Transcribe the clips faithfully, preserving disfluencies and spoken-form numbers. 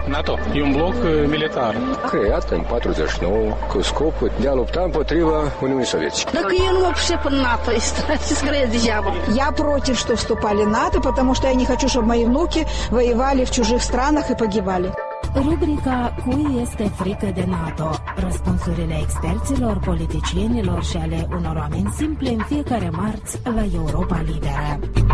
NATO e un bloc militar creat în patruzeci și nouă cu scopul de a lupta împotriva Uniunii Sovietice. Dacă eu nu вообще по НАТО, скорее дьявол. Я против, что вступали в НАТО, потому что я не хочу, чтобы мои внуки воевали в чужих странах и погибали. Rubrica Cui este frică de NATO? Răspunsurile experților, politicienilor și ale unor oameni simple în fiecare marți la Europa Liberă.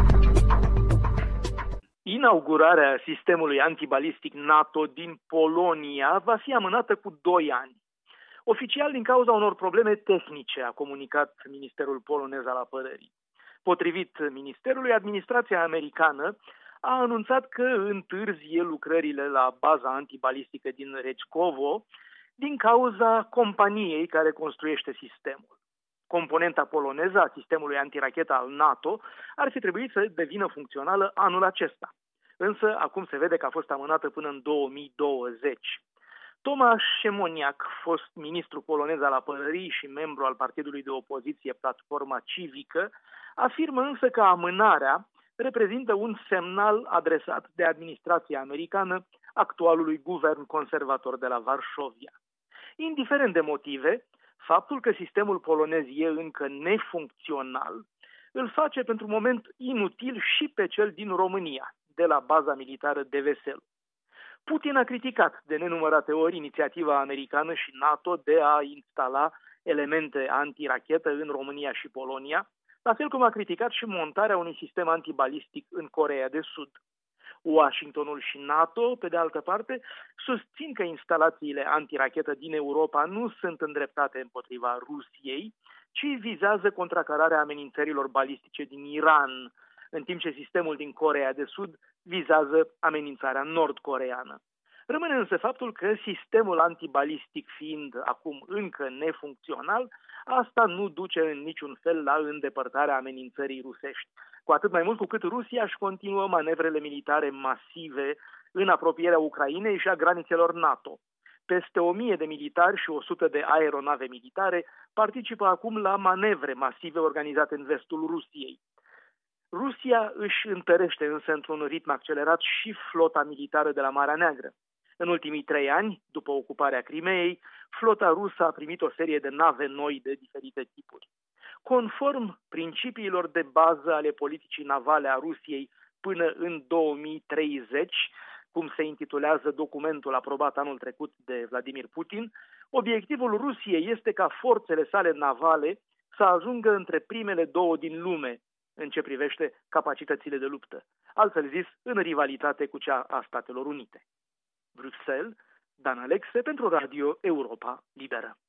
Inaugurarea sistemului antibalistic NATO din Polonia va fi amânată cu doi ani. Oficial din cauza unor probleme tehnice, a comunicat Ministerul polonez al Apărării. Potrivit Ministerului, administrația americană a anunțat că întârzie lucrările la baza antibalistică din Rechkowo din cauza companiei care construiește sistemul. Componenta poloneză a sistemului antirachetă al NATO ar fi trebuit să devină funcțională anul acesta. Însă acum se vede că a fost amânată până în două mii douăzeci. Tomasz Siemoniak, fost ministru polonez al apărării și membru al partidului de opoziție Platforma Civică, afirmă însă că amânarea reprezintă un semnal adresat de administrația americană actualului guvern conservator de la Varșovia. Indiferent de motive, faptul că sistemul polonez e încă nefuncțional îl face pentru moment inutil și pe cel din România, de la baza militară de Vesel. Putin a criticat de nenumărate ori inițiativa americană și NATO de a instala elemente antirachetă în România și Polonia, la fel cum a criticat și montarea unui sistem antibalistic în Coreea de Sud. Washingtonul și NATO, pe de altă parte, susțin că instalațiile antirachetă din Europa nu sunt îndreptate împotriva Rusiei, ci vizează contracararea amenințărilor balistice din Iran, în timp ce sistemul din Coreea de Sud vizează amenințarea nord-coreeană. Rămâne însă faptul că sistemul antibalistic fiind acum încă nefuncțional, asta nu duce în niciun fel la îndepărtarea amenințării rusești. Cu atât mai mult cu cât Rusia își continuă manevrele militare masive în apropierea Ucrainei și a granițelor NATO. Peste o mie de militari și o sută de aeronave militare participă acum la manevre masive organizate în vestul Rusiei. Rusia își întărește însă într-un ritm accelerat și flota militară de la Marea Neagră. În ultimii trei ani, după ocuparea Crimeei, flota rusă a primit o serie de nave noi de diferite tipuri. Conform principiilor de bază ale politicii navale a Rusiei până în două mii treizeci, cum se intitulează documentul aprobat anul trecut de Vladimir Putin, obiectivul Rusiei este ca forțele sale navale să ajungă între primele două din lume în ce privește capacitățile de luptă, altfel zis, în rivalitate cu cea a Statelor Unite. Bruxelles, Dan Alexe pentru Radio Europa Liberă.